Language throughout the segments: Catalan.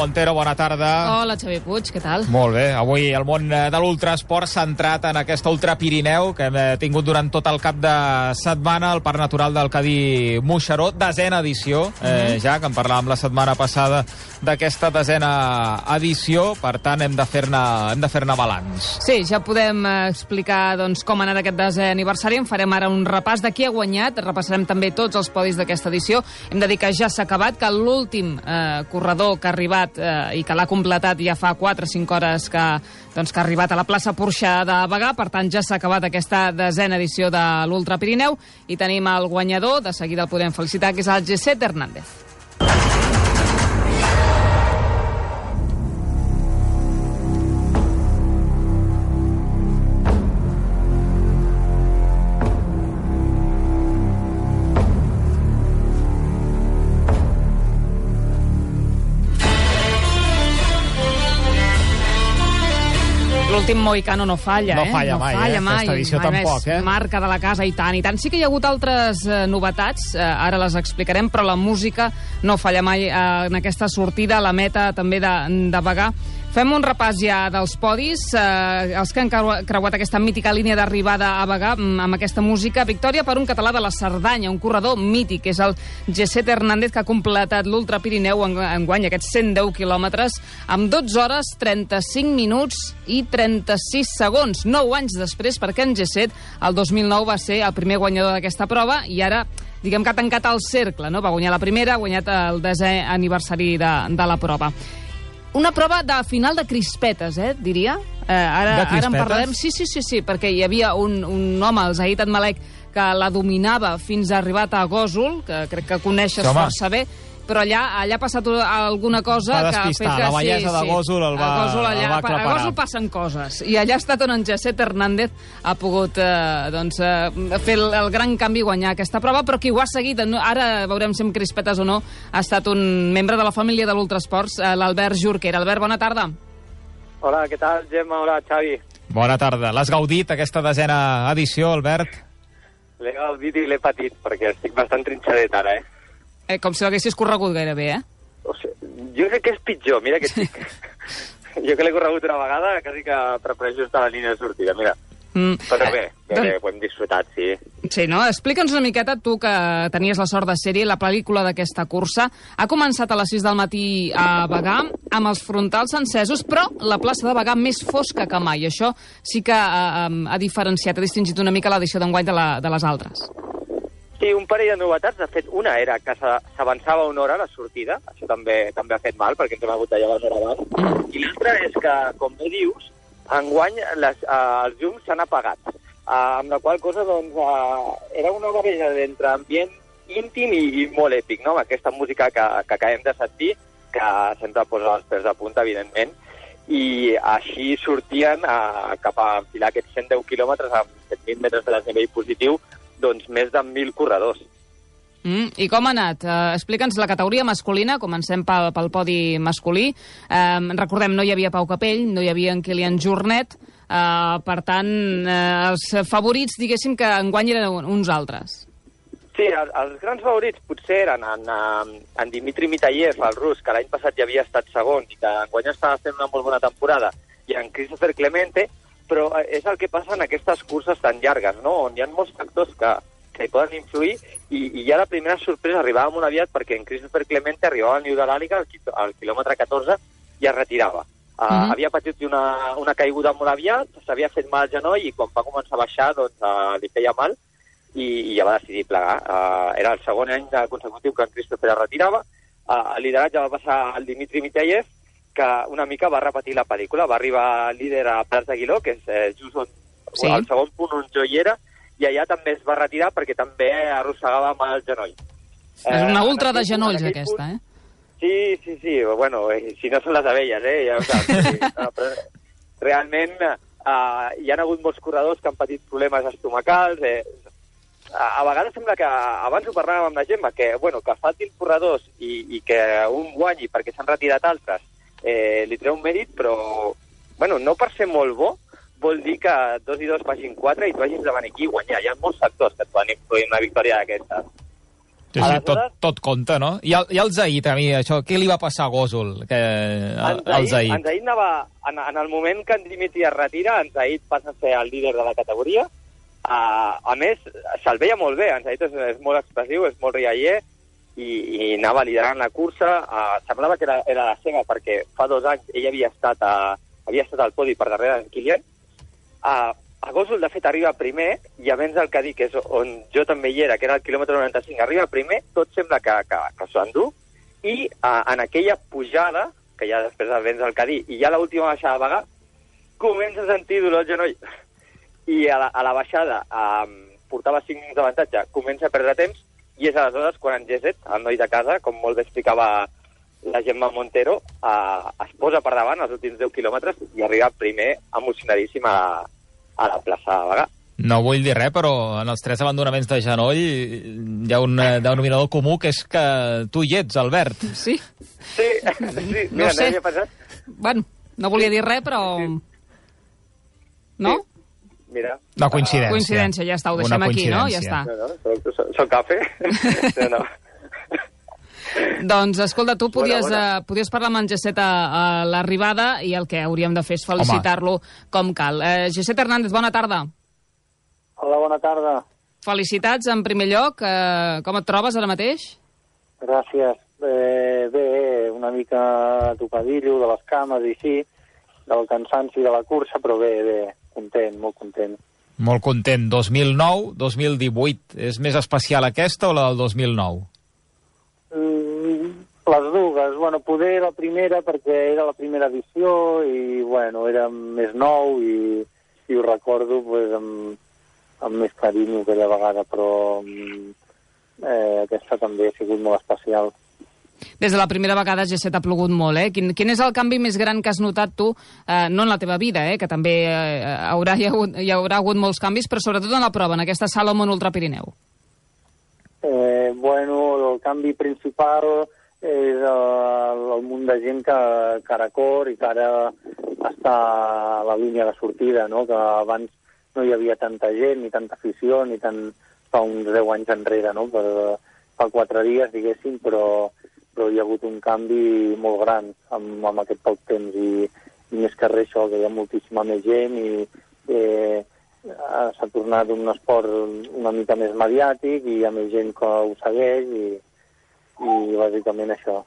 Montero, bona tarda. Hola, Xavi Puig, què tal? Molt bé, avui el món de l'ultraesport centrat en aquesta Ultrapirineu que hem tingut durant tot el cap de setmana al Parc Natural del Cadí Moixeró, desena edició, ja que en parlàvem la setmana passada d'aquesta desena edició, per tant hem de fer-ne balanç. Sí, ja podem explicar doncs, com ha anat aquest desè aniversari. En farem ara un repàs de qui ha guanyat, repassarem també tots els podis d'aquesta edició. Hem de dir que ja s'ha acabat, que l'últim corredor que ha arribat i que l'ha completat ja fa 4 o 5 hores que ha arribat a la plaça Porxà de Bagà. Per tant, ja s'ha acabat aquesta desena edició de l'Ultra Pirineu i tenim el guanyador, de seguida el podem felicitar, que és el Jesse Hernández. L'últim mohicano no falla, No falla mai, aquesta edició tampoc, Marca de la casa, i tant, i tant. Sí que hi ha hagut altres novetats, ara les explicarem, però la música no falla mai en aquesta sortida a la meta també de Bagà. Fem un repàs ja dels podis, els que han creuat aquesta mítica línia d'arribada a Bagà amb aquesta música. Victòria per un català de la Cerdanya, un corredor mític, que és el Jesse Hernández, que ha completat l'Ultra Pirineu enguany, aquests 110 quilòmetres, amb 12 hores, 35 minuts i 36 segons. 9 anys després, perquè en Jesse, el 2009, va ser el primer guanyador d'aquesta prova, i ara diguem que ha tancat el cercle, no? Va guanyar la primera, ha guanyat el 10è aniversari de la prova. Una prova de final de crispetes, diria. Ara en parlarem. Sí, perquè hi havia un home, el Zahid Admalek, que la dominava fins a arribar a Gósol, que crec que coneixes força bé, però allà ha passat alguna cosa que ha fet que... La bellesa de Gósol el va aclaparar. A Gósol passen coses, i allà ha estat on en Jesse Hernández ha pogut fer el gran canvi i guanyar aquesta prova, però qui ho ha seguit, ara veurem si amb crispetes o no, ha estat un membre de la família de l'Ultrasports, l'Albert Jorquera. Albert, bona tarda. Hola, què tal, Gemma? Hola, Xavi. Bona tarda. L'has gaudit, aquesta desena edició, Albert? L'he gaudit i l'he patit, perquè estic bastant trinxadet ara, Com si l'haguessis corregut gairebé, O sigui, jo crec que és pitjor, mira que estic... Jo que l'he corregut una vegada, quasi que prefereixo estar a la línia de sortida, mira. Però bé, ho hem disfrutat, sí. Sí, no? Explica'ns una miqueta, tu que tenies la sort de ser-hi, la pel·lícula d'aquesta cursa. Ha començat a les 6 del matí a Bagà, amb els frontals encesos, però la plaça de Bagà més fosca que mai. Això sí que ha diferenciat, ha distingit una mica l'edició d'enguany de les altres. Sí, un parell de novetats. De fet, una era que s'avançava una hora a la sortida. Això també ha fet mal, perquè ens hem hagut de llevar una hora abans. I l'altra és que, com bé dius, enguany els llums s'han apagat. Amb la qual cosa, doncs, era una barreja d'entre ambient íntim i molt èpic, no? Amb aquesta música que acabem de sentir, que sempre posa els pèls de punta, evidentment, i així sortien cap a enfilar aquests 110 quilòmetres amb 7.000 metres de desnivell positiu, doncs més de 1.000 corredors. I com ha anat? Explica'ns la categoria masculina, comencem pel podi masculí. Recordem, no hi havia Pau Capell, no hi havia en Kilian Jornet, per tant, els favorits, diguéssim, que enguany eren uns altres. Sí, els grans favorits potser eren en Dimitri Mitayev, el rus, que l'any passat ja havia estat segon i que enguany estava fent una molt bona temporada, i en Christopher Clemente, però és el que passa en aquestes curses tan llargues, no? On hi ha molts factors que hi poden influir, i ja la primera sorpresa arribava molt aviat, perquè en Christopher Clemente arribava al niu de l'Àliga al quilòmetre 14 i es retirava. Havia patit una caiguda molt aviat, s'havia fet mal al genoll, i quan va començar a baixar doncs, li feia mal, i ja va decidir plegar. Era el segon any consecutiu que en Christopher es retirava. El lideratge va passar al Dimitri Mitayev, que una mica va repetir la pel·lícula. Va arribar líder a Prats d'Aguiló, que és just el segon punt on jo hi era, i allà també es va retirar perquè també arrossegava mal el genoll. És una ultra de genolls, aquesta, Sí. Bueno, si no són les abelles, ja ho saps. No, però realment hi ha hagut molts corredors que han patit problemes estomacals. A vegades sembla que, abans ho parlàvem amb la Gemma, que faltin corredors i que un guanyi perquè s'han retirat altres, li treu un mèrit, però no per ser molt bo, vol dir que 2 i 2 facin 4 i tu hagis de venir aquí i guanyar. Hi ha molts factors que et poden influir en una victòria d'aquestes. Sí, tot compta, no? I el Zahid, a mi, això, què li va passar a Gósol? El Zahid. En Zahid anava, en el moment que en Dimitri es retira, en Zahid passa a ser el líder de la categoria. A més, se'l veia molt bé, en Zahid és molt expressiu, és molt rialler, i anava liderant la cursa. Semblava que era la seva, perquè fa 2 anys ell havia estat al podi per darrere d'en Kilian. A Gósol, de fet, arriba primer, i a Vents del Cadí, que és on jo també hi era, que era el quilòmetre 95, arriba primer, tot sembla que s'ho endú, i en aquella pujada, que ja després de Vents del Cadí, i ja l'última baixada de Bagà, comença a sentir dolor al genoll. I a la baixada portava 5 minuts d'avantatge, comença a perdre temps, i és aleshores quan en Geset, el noi de casa, com molt bé explicava la Gemma Montero, es posa per davant els últims 10 quilòmetres i arriba primer emocionadíssim a la plaça de Bagà. No vull dir res, però en els 3 abandonaments de genoll hi ha un denominador comú, que és que tu hi ets, Albert. Sí. Sí, mira, no sé. Bueno, no volia dir res, però... No? Sí. Mira. Una coincidència. Coincidència, ja està, ho deixem aquí, no? Ja està. No, soc cafè. No. Doncs, escolta, tu podies parlar amb en Geset a l'arribada, i el que hauríem de fer és felicitar-lo com cal. Geset Hernández, bona tarda. Hola, bona tarda. Felicitats, en primer lloc. Com et trobes ara mateix? Gràcies. Bé, una mica tocadillo de les cames i així, del cansanci de la cursa, però bé, content, molt content. Molt content. 2009, 2018. És més especial aquesta o la del 2009? Les dues. Bueno, poder la primera perquè era la primera edició i, bueno, era més nou i ho recordo pues, amb més carinyo que aquella vegada, però aquesta també ha sigut molt especial. Des de la primera vegada, Geset, ha plogut molt, eh? Quin és el canvi més gran que has notat tu, no en la teva vida, que també hi haurà hagut molts canvis, però sobretot en la prova, en aquesta Salomon Ultra Pirineu? Bueno, el canvi principal és el munt de gent que ara cor i que ara està a la línia de sortida, no? Que abans no hi havia tanta gent, ni tanta afició, ni tant fa uns 10 anys enrere, no? Fa 4 dies, diguéssim, però hi ha hagut un canvi molt gran amb aquest poc temps i més que res això, que hi ha moltíssima més gent i s'ha tornat un esport una mica més mediàtic i hi ha més gent que ho segueix i bàsicament això.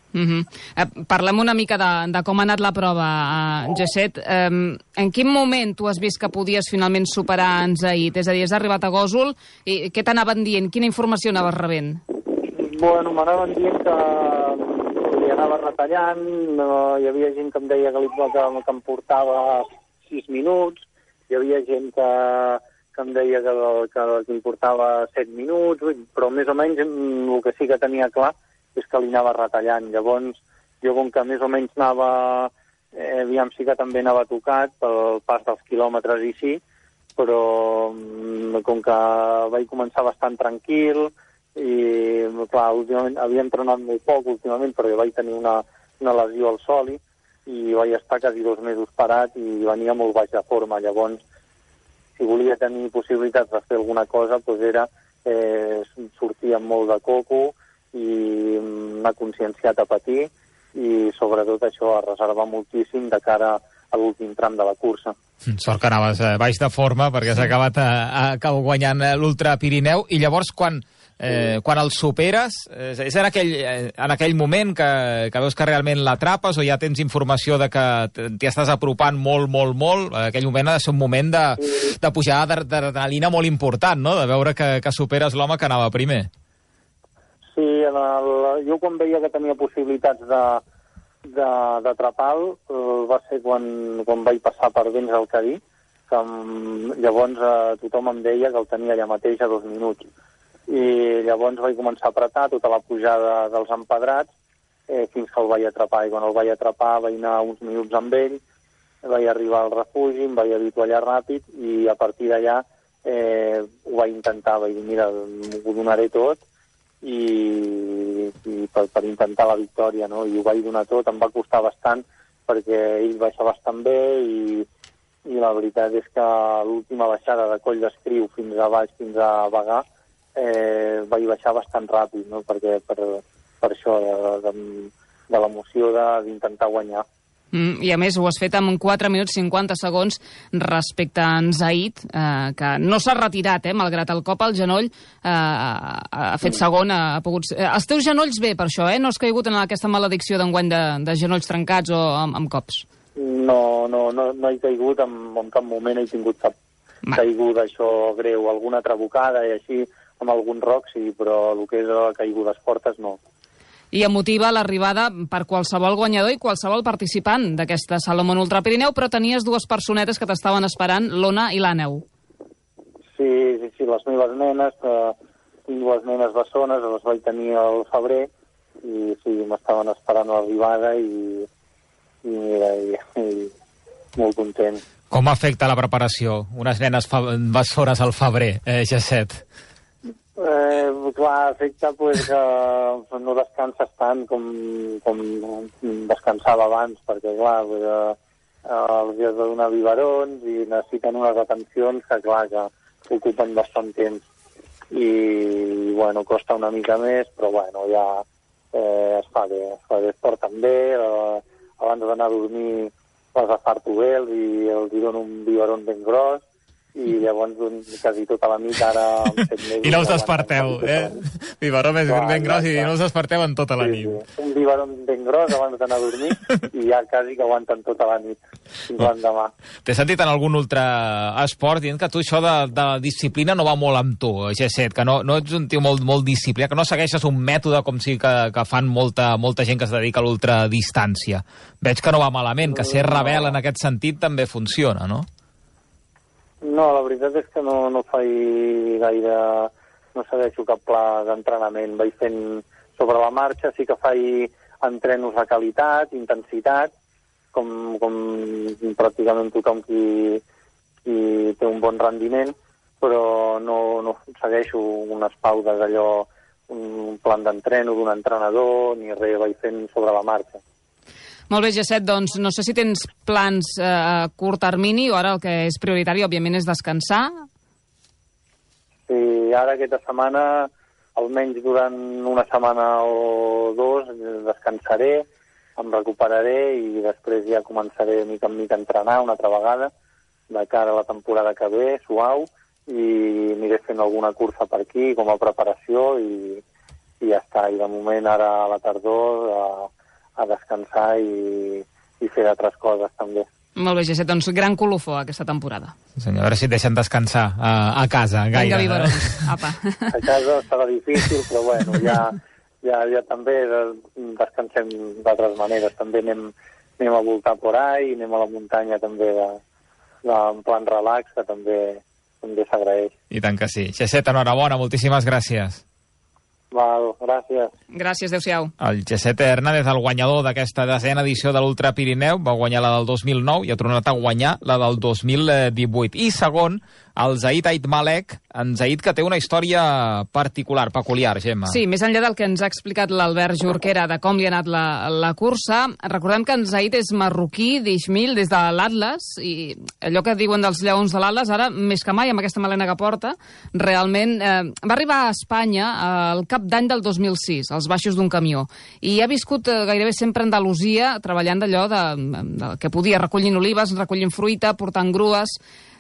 Parlem una mica de com ha anat la prova, Geset. En quin moment tu has vist que podies finalment superar en Zahid? És a dir, has arribat a Gósol i què t'anaven dient? Quina informació anaves rebent? Bueno, m'anaven dient que li anava retallant, hi havia gent que em deia que em portava 6 minuts, hi havia gent que em deia que em portava 7 minuts, però més o menys el que sí que tenia clar és que li anava retallant. Llavors, jo com que més o menys anava, aviam, sí que també anava tocat pel pas dels quilòmetres i sí, però com que vaig començar bastant tranquil i, clar, últimament havia entrenat molt poc últimament perquè vaig tenir una lesió al sòlid i vaig estar quasi 2 mesos parat i venia molt baix de forma. Llavors, si volia tenir possibilitats de fer alguna cosa, doncs era sortir amb molt de coco i m'ha conscienciat a patir i sobretot això, a reservar moltíssim de cara a l'últim tram de la cursa. Sort que anaves baix de forma perquè s'ha acabat guanyant l'Ultra Pirineu. I llavors quan el superes, és en aquell moment que veus que realment l'atrapes o ja tens informació de que t'hi estàs apropant molt, molt, molt? Aquell moment ha de ser un moment de pujada d'adrenalina molt important, no? De veure que superes l'home que anava primer. Sí, jo quan veia que tenia possibilitats d'atrapar-lo va ser quan vaig passar per Vents del Cadí, que llavors tothom em deia que el tenia allà mateix a 2 minuts. I llavors vaig començar a apretar tota la pujada dels empedrats fins que el vaig atrapar. I quan el vaig atrapar vaig anar uns minuts amb ell, vaig arribar al refugi, em vaig avituallar ràpid i a partir d'allà ho vaig intentar, vaig dir, mira, ho donaré tot i per intentar la victòria, no? I ho vaig donar tot, em va costar bastant perquè ell baixa bastant bé i la veritat és que l'última baixada de Coll d'Escriu fins a baix, fins a Bagà, vaig baixar bastant ràpid, no? Perquè per això, de l'emoció d'intentar guanyar. I a més ho has fet amb 4 minuts 50 segons respecte a en Zahid, que no s'ha retirat, malgrat el cop al genoll, ha fet segon, ha pogut... Els teus genolls bé per això, no has caigut en aquesta maledicció d'enguany de genolls trencats o amb cops? No he caigut, en cap moment he tingut cap caiguda això greu, alguna trabucada i així, amb algun roc sí, però el que és caigudes fortes no. I emotiva l'arribada per qualsevol guanyador i qualsevol participant d'aquesta Salomon Ultra Pirineu, però tenies 2 personetes que t'estaven esperant, l'Ona i l'Àneu. Sí, les meves nenes, tinc 2 nenes bessones, les vaig tenir al febrer, i sí, m'estaven esperant a l'arribada i molt content. Com afecta la preparació? Unes nenes bessones al febrer, Gesset? Clar, afecta que no descanses tant com descansava abans, perquè clar, els has de donar biberons i necessiten unes atencions que clar, que ocupen bastant temps i bueno, costa una mica més, però bueno, ja es fa bé, es porten bé, abans d'anar a dormir les afarto bé i els dono un biberon ben gros i llavors quasi tota la nit ara amb 7 mesos... I no us desperteu, Biberó més ben gros i no us desperteu en tota la nit. Un biberon ben gros abans d'anar a dormir i ja quasi que aguanten tota la nit fins l'endemà. T'he sentit en algun ultraesport dient que tu això de disciplina no va molt amb tu, Gesset, que no ets un tio molt disciplinat, que no segueixes un mètode com sí que fan molta gent que es dedica a l'ultradistància. Veig que no va malament, que ser rebel en aquest sentit també funciona, no? No, la veritat és que no faig gaire... No segueixo cap pla d'entrenament. Vaig fent sobre la marxa, sí que faig entrenos de qualitat, intensitat, com pràcticament tothom qui té un bon rendiment, però no segueixo unes pauses d'allò, un plan d'entreno d'un entrenador, ni res, vaig fent sobre la marxa. Molt bé, Gesset, doncs no sé si tens plans a curt termini o ara el que és prioritari, òbviament, és descansar. Sí, ara aquesta setmana, almenys durant una setmana o 2, descansaré, em recuperaré i després ja començaré mica en mica a entrenar una altra vegada de cara a la temporada que ve, suau, i aniré fent alguna cursa per aquí com a preparació i ja està. I de moment ara a la tardor a descansar i fer altres coses també. Molt bé, Gesset, doncs gran colofó aquesta temporada. Senyor, a veure si et deixen descansar a casa, gaire. Vinga, biberons, apa. A casa serà difícil, però bueno, ja també descansem d'altres maneres. També anem a voltar por ahí, anem a la muntanya també en plan relax, que també s'agraeix. I tant que sí. Gesset, enhorabona, moltíssimes gràcies. Val, gràcies. Gràcies, adéu-siau. El Gesset Hernández, el guanyador d'aquesta 10ª edició de l'Ultra Pirineu, va guanyar la del 2009 i ha tornat a guanyar la del 2018. I segon, el Zahid Aitmalek, en Zahid que té una història particular, peculiar, Gemma. Sí, més enllà del que ens ha explicat l'Albert Jorquera de com li ha anat la cursa, recordem que en Zahid és marroquí, d'Ixmil, des de l'Atlas, i allò que diuen dels lleons de l'Atlas, ara, més que mai, amb aquesta melena que porta, realment va arribar a Espanya al cap d'any del 2006, als baixos d'un camió, i ha viscut gairebé sempre a Andalusia, treballant d'allò que podia, recollint olives, recollint fruita, portant grues,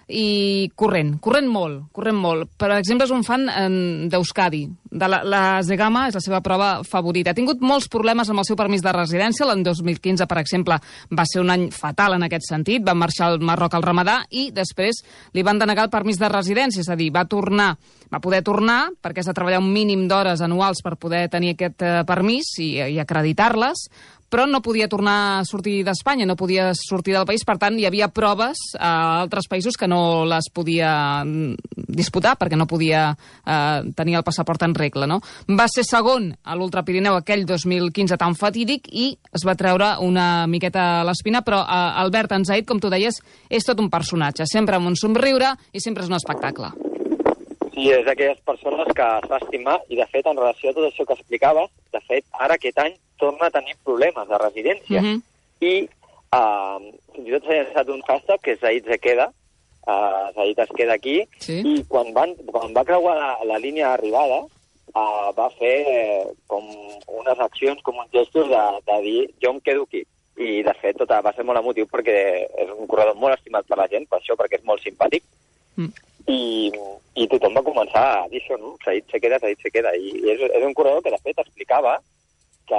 i corrent molt. Per exemple, és un fan d'Euskadi. La Zegama és la seva prova favorita. Ha tingut molts problemes amb el seu permís de residència. L'any 2015, per exemple, va ser un any fatal en aquest sentit. Va marxar al Marroc al Ramadà i després li van denegar el permís de residència. És a dir, va poder tornar perquè has de treballar un mínim d'hores anuals per poder tenir aquest permís i acreditar-les, però no podia tornar a sortir d'Espanya, no podia sortir del país, per tant, hi havia proves a altres països que no les podia disputar, perquè no podia tenir el passaport en regla, no? Va ser segon a l'Ultra Pirineu aquell 2015 tan fatídic i es va treure una miqueta a l'espina, però Albert, en Zahid, com tu deies, és tot un personatge, sempre amb un somriure i sempre és un espectacle. Sí, és d'aquelles persones que es va estimar i, de fet, en relació a tot això que explicaves, de fet, ara aquest any torna a tenir problemes de residència. I fins i tot s'ha llançat un hashtag que és Zahid se queda, s'ha dit es queda aquí, i quan va creuar la línia d'arribada, va fer com unes accions, com uns gestos de dir jo em quedo aquí. I, de fet, va ser molt emotiu perquè és un corredor molt estimat per la gent, per això, perquè és molt simpàtic. I tothom va començar a dir això, no? S'ha dit se queda. I és un corredor que, de fet, explicava que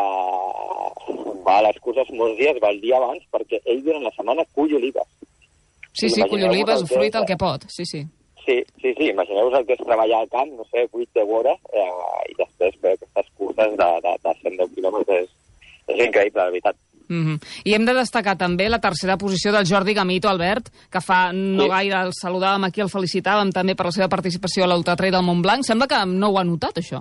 va a les curses molts dies, va el dia abans, perquè ell durant la setmana cull olives. Sí, cull olives, fruit, el que pot, sí. Sí, imagineu-vos el que és treballar al camp, no sé, 8-10 hores, i després fer aquestes curses de 110 quilòmetres. És increïble, la veritat. I hem de destacar també la tercera posició del Jordi Gamito, Albert, que fa no gaire el saludàvem aquí, el felicitàvem també per la seva participació a l'Ultratrail del Montblanc. Sembla que no ho ha notat, això.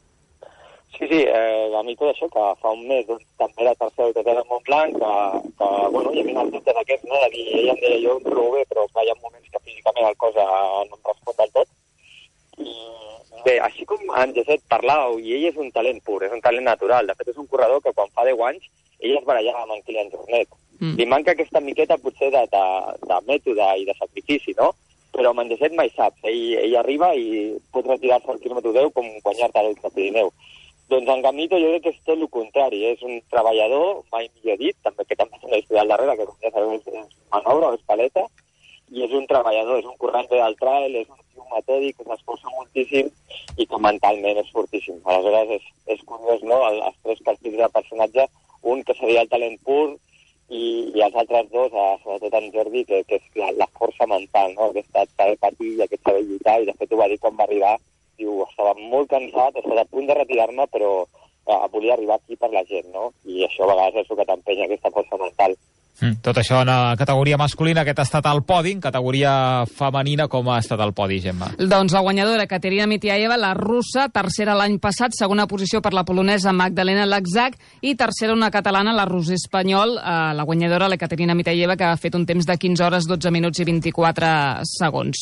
Sí, Gamito d'això, que fa un mes també la tercera Ultratrail del Montblanc, que bueno, hi havia els dubtes aquests, no?, de dir, ella em deia, jo em trobo bé, però hi ha moments que físicament el cos no em respon del tot. I bé, així com en Josep parlàveu, i ell és un talent pur, és un talent natural. De fet, és un corredor que quan fa 10 anys ell es barallava amb en Kilian Jornet. Li manca aquesta miqueta potser de mètode i de sacrifici, no? Però amb en Josep mai saps. Ell arriba i pot retirar-se al quilòmetre 10 com guanyar-te l'Ultra Pirineu. Doncs en Gamito jo crec que és tot el contrari. És un treballador, mai millor dit, que també té una història al darrere, que com ja sabeu és manobra o és paleta, i és un treballador, és un corrent del trail, és un tio metòdic, que s'esforça moltíssim i que mentalment és fortíssim. Aleshores és curiós, no?, els tres perfils de personatge, un que seria el talent pur i els altres dos, sobretot en Jordi, que és la força mental, no?, aquesta saber patir i aquest saber lluitar, i de fet ho va dir quan va arribar, diu, estava molt cansat, estava a punt de retirar-me, però volia arribar aquí per la gent, no?, i això a vegades és el que t'empenya, aquesta força mental. Tot això en la categoria masculina, aquest ha estat al podi. En categoria femenina, com ha estat el podi, Gemma? Doncs la guanyadora, Katerina Mitiaeva, la russa, tercera l'any passat, segona posició per la polonesa Magdalena Laczak, i tercera una catalana, la Roser Espanyol, la guanyadora, la Katerina Mitiaeva, que ha fet un temps de 15 hores, 12 minuts i 24 segons.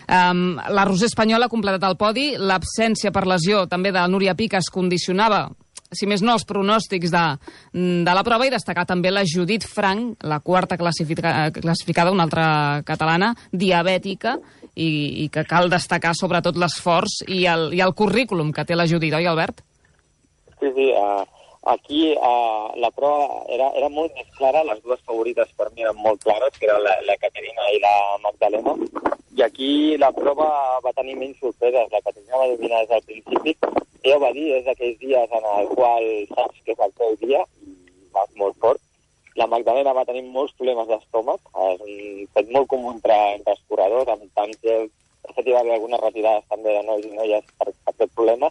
La Roser Espanyol ha completat el podi. L'absència per lesió també de la Núria Pica es condicionava, si més no, els pronòstics de la prova, i destacar també la Judit Frank, la quarta classificada, una altra catalana, diabètica, i que cal destacar sobretot l'esforç i el currículum que té la Judit, oi, Albert? Sí, aquí la prova era molt més clara, les dues favorites per mi eren molt clares, que eren la Caterina i la Magdalena, i aquí la prova va tenir menys sorpreses. La Caterina va dominar des del principi. Ella va dir, és d'aquells dies en el qual saps que és el teu dia i vas molt fort. La Magdalena va tenir molts problemes d'estómac, és un fet molt comú entre els corredors, amb tant que de fet hi va haver algunes retirades també de nois i noies per aquest problema,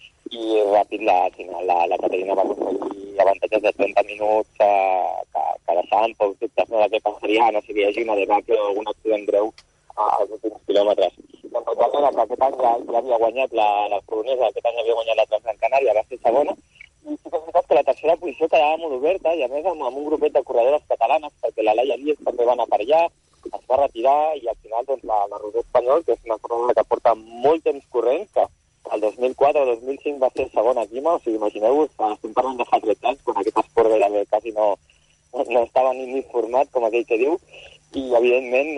i ràpid la Caterina va aconseguir avantatges de 30 minuts que deixaven pocs dubtes, no?, de què passaria, no sé, si hi hagi una debacle o algun accident greu als últims quilòmetres. La Magdalena, que aquest any ja havia guanyat la polonesa, aquest any havia guanyat la Transgran Canària, va ser segona, i sí que és veritat que la tercera posició quedava molt oberta, i a més amb un grupet de corredores catalanes, perquè la Laia Díez també va anar per allà, es va retirar, i al final doncs, la Roser Espanyol, que és una corredora que porta molt temps corrent, que el 2004 o 2005 va ser segona a Quima, o sigui, imagineu-vos, estem parlant de fa 13 anys, quan aquest esport gairebé quasi no estava ni format, com aquell que diu, i evidentment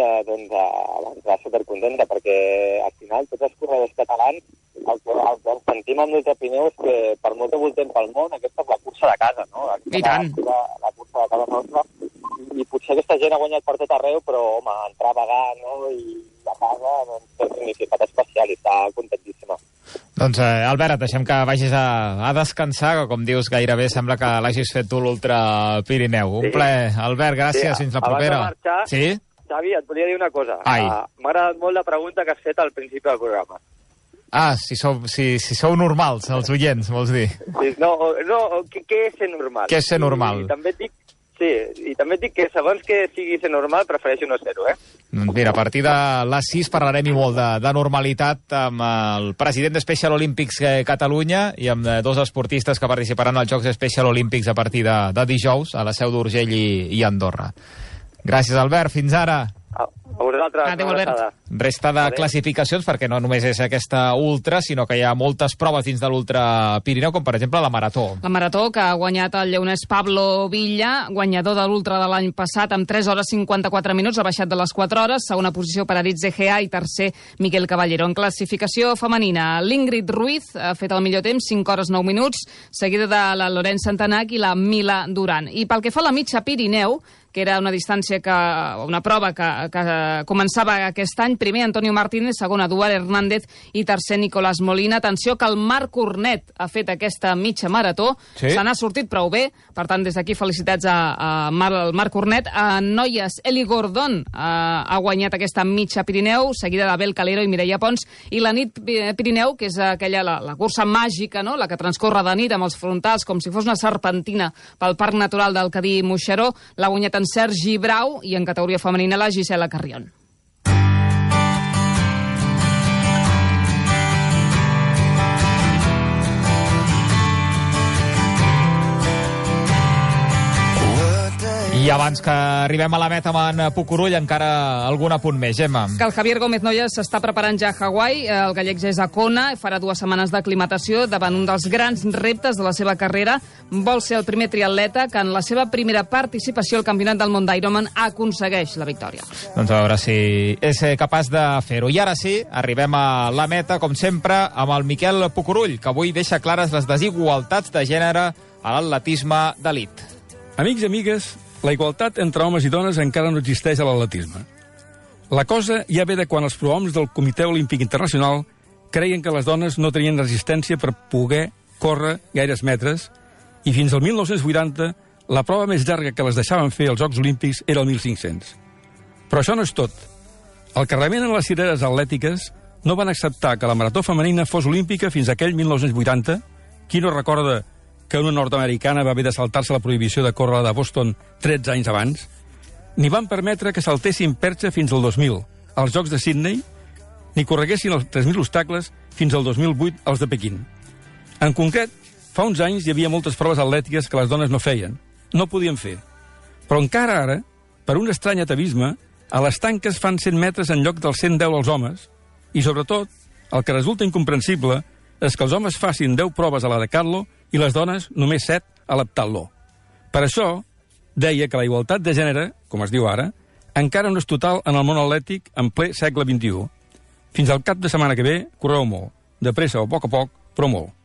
va supercontenta, perquè al final tots els corredors catalans el que ens sentim amb l'Ultra Pirineu és que per molt que voltem pel món, aquesta és la cursa de casa, no? I tant. La cursa de casa nostra, i potser aquesta gent ha guanyat per tot arreu, però home, entrar a vagar, no?, i a casa doncs, té un significat especial i està contentíssima. Doncs, Albert, et deixem que vagis a descansar, que com dius gairebé sembla que l'hagis fet tu l'Ultra Pirineu. Un plaer. Albert, gràcies, fins la propera. Abans de marxar, Xavi, et volia dir una cosa. M'ha agradat molt la pregunta que has fet al principi del programa. Si sou normals, els oients, vols dir? No, què és ser normal? Què és ser normal? I també et dic que segons que sigui ser normal, prefereixo no ser-ho, Mira, a partir de les 6 parlarem i molt de normalitat amb el president de Special Olympics Catalunya i amb dos esportistes que participaran als Jocs Special Olympics a partir de dijous a la Seu d'Urgell i Andorra. Gràcies, Albert. Fins ara. A vosaltres. Adéu, Albert. Resta de classificacions, perquè no només és aquesta ultra, sinó que hi ha moltes proves dins de l'Ultra Pirineu, com per exemple la Marató. La Marató, que ha guanyat el lleonès Pablo Villa, guanyador de l'Ultra de l'any passat, amb 3 hores 54 minuts, ha baixat de les 4 hores, segona posició per Aritz Egea i tercer Miquel Caballero. En classificació femenina, l'Ingrid Ruiz ha fet el millor temps, 5 hores 9 minuts, seguida de la Lorenz Santanac i la Mila Duran. I pel que fa a la mitja Pirineu, que era una distància una prova que començava aquest any. Primer, Antonio Martínez, segona, Eduard Hernández i tercer, Nicolás Molina. Atenció que el Marc Cornet ha fet aquesta mitja marató. Sí? Se n'ha sortit prou bé. Per tant, des d'aquí, felicitats al Marc Cornet. A noies, Eli Gordon ha guanyat aquesta mitja Pirineu, seguida d'Abel Calero i Mireia Pons. I la nit Pirineu, que és aquella, la cursa màgica, no? La que transcorre de nit amb els frontals, com si fos una serpentina pel Parc Natural del Cadí-Moixeró, l'ha guanyat en Sergi Brau i en categoria femenina la Gisela Carrion. I abans que arribem a la meta amb en Pucurull, encara algun apunt més, Gemma. Que el Javier Gómez Noyes s'està preparant ja a Hawaii, el gallec ja és a Kona, farà 2 setmanes d'aclimatació davant un dels grans reptes de la seva carrera. Vol ser el primer triatleta que en la seva primera participació al Campionat del Món d'Ironman aconsegueix la victòria. Doncs a veure si és capaç de fer-ho. I ara sí, arribem a la meta, com sempre, amb el Miquel Pucurull, que avui deixa clares les desigualtats de gènere a l'atletisme d'elit. Amics i amigues, la igualtat entre homes i dones encara no existeix a l'atletisme. La cosa ja ve de quan els prohoms del Comitè Olímpic Internacional creien que les dones no tenien resistència per poder córrer gaires metres i fins al 1980 la prova més llarga que les deixaven fer als Jocs Olímpics era el 1500. Però això no és tot. El carregament en les cireres atlètiques no van acceptar que la marató femenina fos olímpica fins a aquell 1980. Qui no recorda que una nord-americana va haver de saltar-se la prohibició de córrer de Boston 13 anys abans, ni van permetre que saltessin perxa fins al 2000, als Jocs de Sydney, ni correguessin els 3.000 obstacles fins al 2008, als de Pequín. En concret, fa uns anys hi havia moltes proves atlètiques que les dones no feien, no podien fer. Però encara ara, per un estrany atavisme, a les tanques fan 100 metres en lloc dels 110 als homes, i sobretot, el que resulta incomprensible és que els homes facin 10 proves a la Decathlon i les dones només 7 a l'heptatló. Per això, deia que la igualtat de gènere, com es diu ara, encara no és total en el món atlètic en ple segle XXI. Fins al cap de setmana que ve, correu molt. De pressa o a poc, però molt.